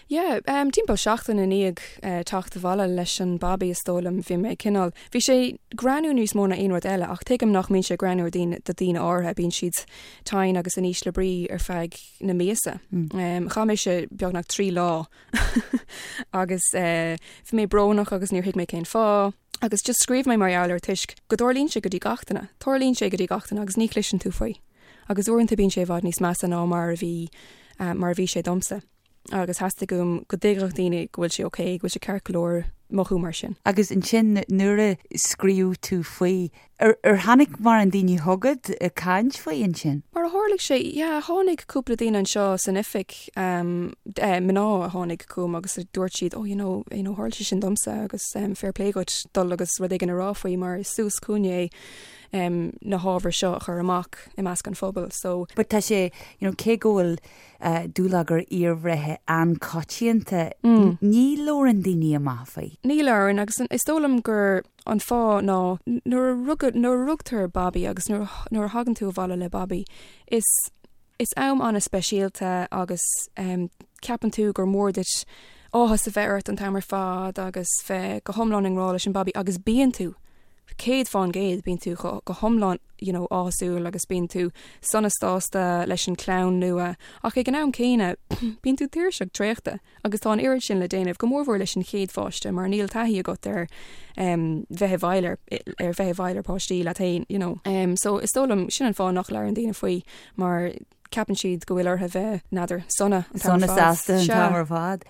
Yeah, timp seachtain in íag tacht bhla leis an Bobby is tólam bhí mé cinál. Bhí sé granú níos móna aonrad eile ach tuigem nach mín sé granúir do dtíine átha bín siad tain agus in níos le brí ar feig na méasa. Cha mé sé beag nach 3 lá agus bhí mé brnach agus níor hiic mé cén fá. Agus just scríb mé marir tuisc go dúirlín sé go dtí gatainna. Tuirlín sé go dtí gatainna agus ní clisin tú faoi. Agus uanta bín sé bhd níos measa ná mar bhí sé domsa. Agus heasta gom go déireach daine gohfuil sé oké, gohfuil sé ceircolóir mochú mar sin. Agus in sin nuair a scríú tú faoi ar hanig mar an daoine thugad a cáint faoi in sin? Mar a tháinig sé, tháinig cúpla daine an seo san ific mná a tháinig cum agus dúirt siad háil sé sin domsa agus fair play goit dul agus rud ag an rá faoi mar sús cúne na hábhar seo chur amach i meas an phobal. So, but tá sé cé ggóil dúlagur íomhrethe an coitianta ní leor an daoine amach faoi. Ní leor agus is tólam gur an fá ná nuair rugtar Bobby agus nuair hagan tú bhla le Bobby is am anna speisialta agus ceapan tú gur mórdit áhas sa bheart an tamar fád agus bheith go thomláin rá leis an Bobby agus bíon tú. Céad fáin géad bíon tú go thomláin áasúil agus bíon tú sanna stásta leis an clán nua ach ag an am céine bíon tú tíirseach tréachta agus tá an iiri sin le déanamh go mórmhór leis an chéad fáiste mar níl taí a go ar bheith bhailir pátí le tain. So is tólam sin an fá nach leir an daine faoi mar ceapan siad go bhfuil ortha bheith nadidir sanna sásta an tamar fád.